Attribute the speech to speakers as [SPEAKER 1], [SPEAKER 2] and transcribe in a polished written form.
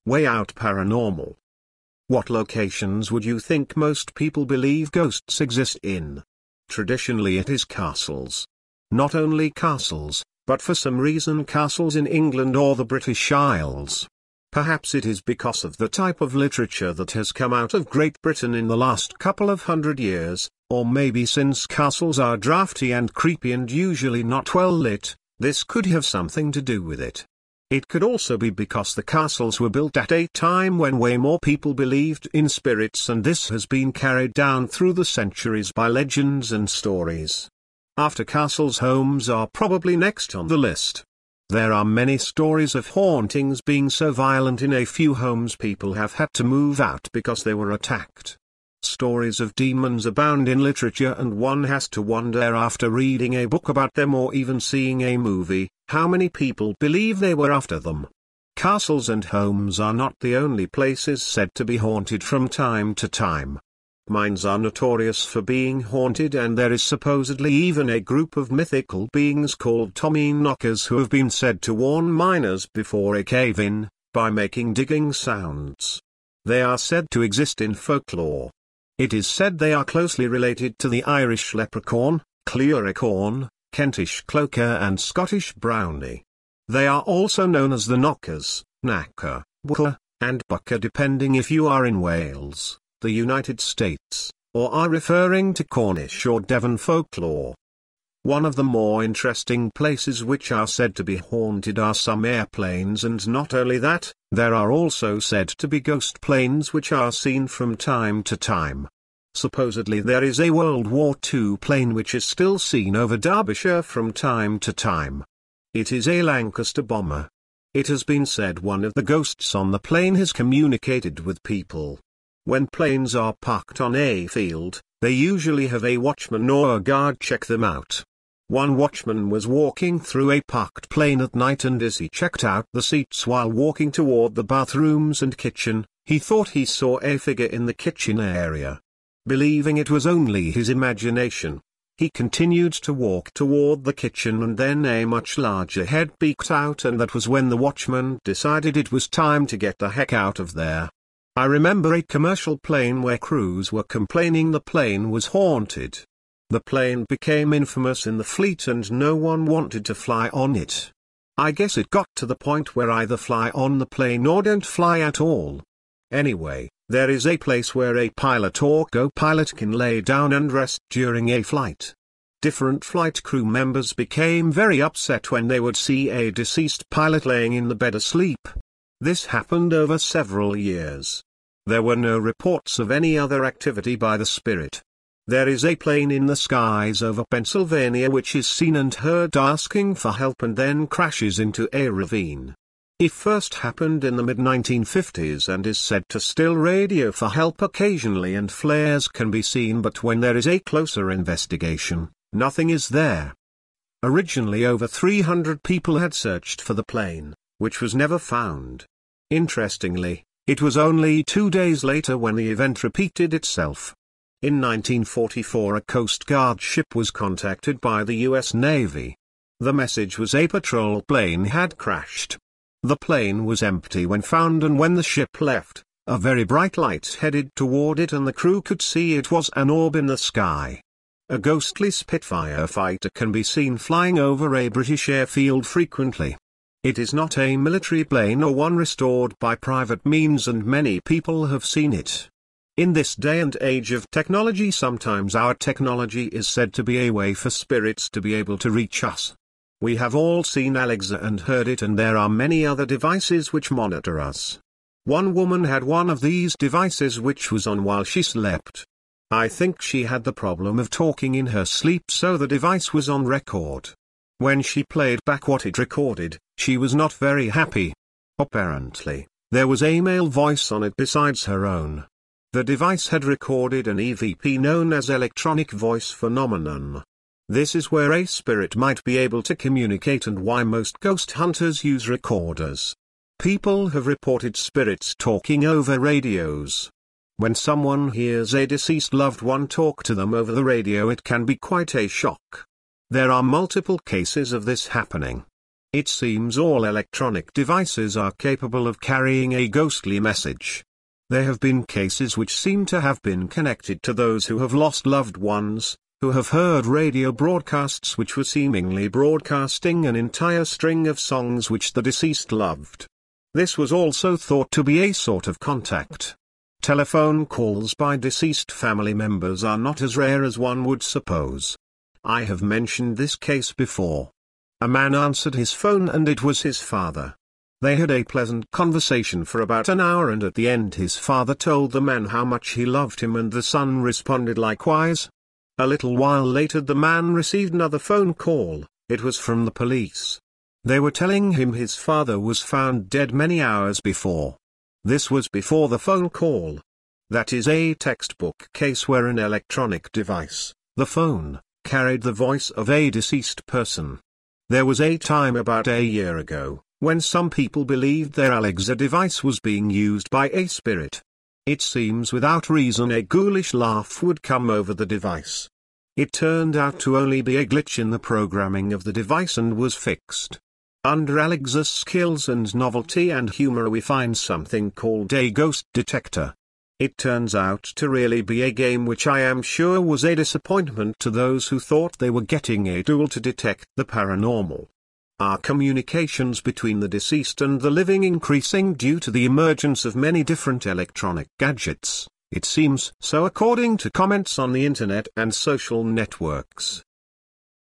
[SPEAKER 1] Way Out Paranormal. What locations would you think most people believe ghosts exist in? Traditionally it is castles. Not only castles, but for some reason castles in England or the British Isles. Perhaps it is because of the type of literature that has come out of Great Britain in the last couple of hundred years, or maybe since castles are drafty and creepy and usually not well lit, this could have something to do with it. It could also be because the castles were built at a time when way more people believed in spirits, and this has been carried down through the centuries by legends and stories. After castles, homes are probably next on the list. There are many stories of hauntings being so violent in a few homes people have had to move out because they were attacked. Stories of demons abound in literature, and one has to wonder after reading a book about them or even seeing a movie, how many people believe they were after them. Castles and homes are not the only places said to be haunted from time to time. Mines are notorious for being haunted, and there is supposedly even a group of mythical beings called Tommy Knockers who have been said to warn miners before a cave-in, by making digging sounds. They are said to exist in folklore. It is said they are closely related to the Irish leprechaun, cluricaun, Kentish cloaker and Scottish brownie. They are also known as the Knockers, Knacker, Bwcka, and Bucker depending if you are in Wales, the United States, or are referring to Cornish or Devon folklore. One of the more interesting places which are said to be haunted are some airplanes, and not only that, there are also said to be ghost planes which are seen from time to time. Supposedly there is a World War II plane which is still seen over Derbyshire from time to time. It is a Lancaster bomber. It has been said one of the ghosts on the plane has communicated with people. When planes are parked on a field, they usually have a watchman or a guard check them out. One watchman was walking through a parked plane at night, and as he checked out the seats while walking toward the bathrooms and kitchen, he thought he saw a figure in the kitchen area. Believing it was only his imagination, he continued to walk toward the kitchen, and then a much larger head peeked out, and that was when the watchman decided it was time to get the heck out of there. I remember a commercial plane where crews were complaining the plane was haunted. The plane became infamous in the fleet and no one wanted to fly on it. I guess it got to the point where either fly on the plane or don't fly at all. Anyway, there is a place where a pilot or co-pilot can lay down and rest during a flight. Different flight crew members became very upset when they would see a deceased pilot laying in the bed asleep. This happened over several years. There were no reports of any other activity by the spirit. There is a plane in the skies over Pennsylvania which is seen and heard asking for help and then crashes into a ravine. It first happened in the mid-1950s and is said to still radio for help occasionally, and flares can be seen, but when there is a closer investigation, nothing is there. Originally over 300 people had searched for the plane, which was never found. Interestingly, it was only 2 days later when the event repeated itself. In 1944 a Coast Guard ship was contacted by the U.S. Navy. The message was a patrol plane had crashed. The plane was empty when found, and when the ship left, a very bright light headed toward it and the crew could see it was an orb in the sky. A ghostly Spitfire fighter can be seen flying over a British airfield frequently. It is not a military plane or one restored by private means, and many people have seen it. In this day and age of technology, sometimes our technology is said to be a way for spirits to be able to reach us. We have all seen Alexa and heard it, and there are many other devices which monitor us. One woman had one of these devices which was on while she slept. I think she had the problem of talking in her sleep, so the device was on record. When she played back what it recorded, she was not very happy. Apparently, there was a male voice on it besides her own. The device had recorded an EVP known as electronic voice phenomenon. This is where a spirit might be able to communicate, and why most ghost hunters use recorders. People have reported spirits talking over radios. When someone hears a deceased loved one talk to them over the radio, it can be quite a shock. There are multiple cases of this happening. It seems all electronic devices are capable of carrying a ghostly message. There have been cases which seem to have been connected to those who have lost loved ones, who have heard radio broadcasts which were seemingly broadcasting an entire string of songs which the deceased loved. This was also thought to be a sort of contact. Telephone calls by deceased family members are not as rare as one would suppose. I have mentioned this case before. A man answered his phone and it was his father. They had a pleasant conversation for about an hour, and at the end his father told the man how much he loved him, and the son responded likewise. A little while later the man received another phone call. It was from the police. They were telling him his father was found dead many hours before. This was before the phone call. That is a textbook case where an electronic device, the phone, carried the voice of a deceased person. There was a time about a year ago, when some people believed their Alexa device was being used by a spirit. It seems without reason a ghoulish laugh would come over the device. It turned out to only be a glitch in the programming of the device and was fixed. Under Alexa's skills and novelty and humor we find something called a ghost detector. It turns out to really be a game which I am sure was a disappointment to those who thought they were getting a tool to detect the paranormal. Are communications between the deceased and the living increasing due to the emergence of many different electronic gadgets? It seems so according to comments on the internet and social networks.